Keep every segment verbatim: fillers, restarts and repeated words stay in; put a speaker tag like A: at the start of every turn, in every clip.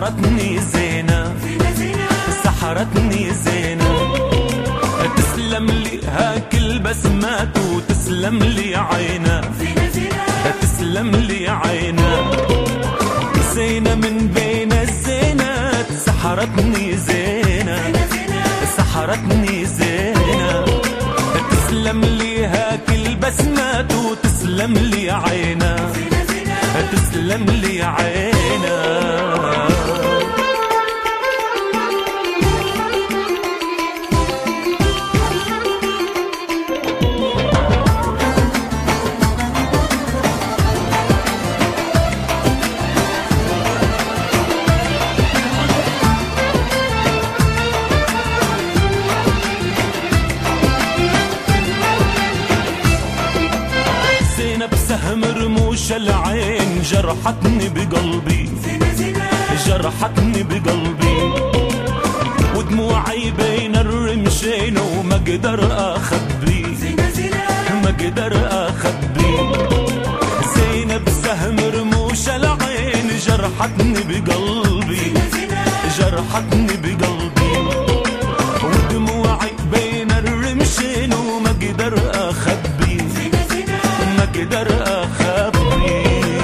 A: سحرتني زينة، سحرتني زينة. تسلم لي هاك البسمات وتسلم لي عينا، تسلم لي عينا. زينة من بين الزينات سحرتني زينة، سحرتني زينة. تسلم لي هاك البسمات وتسلم لي عينا، تسلم لي عينا. بسهم رموش العين جرحتني بقلبي، جرحتني بقلبي. ودموعي بين الرمشين وما اقدر اخبي، ما اقدر اخبي. زينب سهم رموش العين جرحتني بقلبي، جرحتني بقلبي. ودموعي بين الرمشين وما اقدر اخبي، ما اقدر اخبي.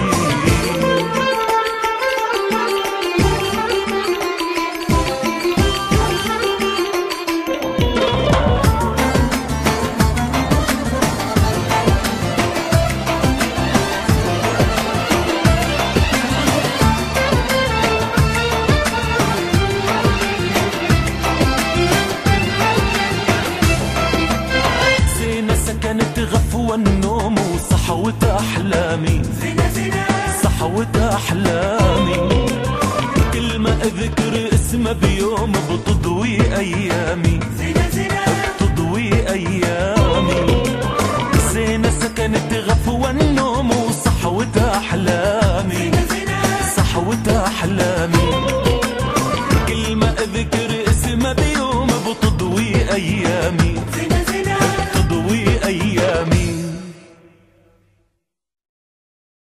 A: سكنت غفوة النوم وصحوت أحلامي، صحوت أحلامي. كل ما أذكر اسمه بيوم بتضوي أيامي.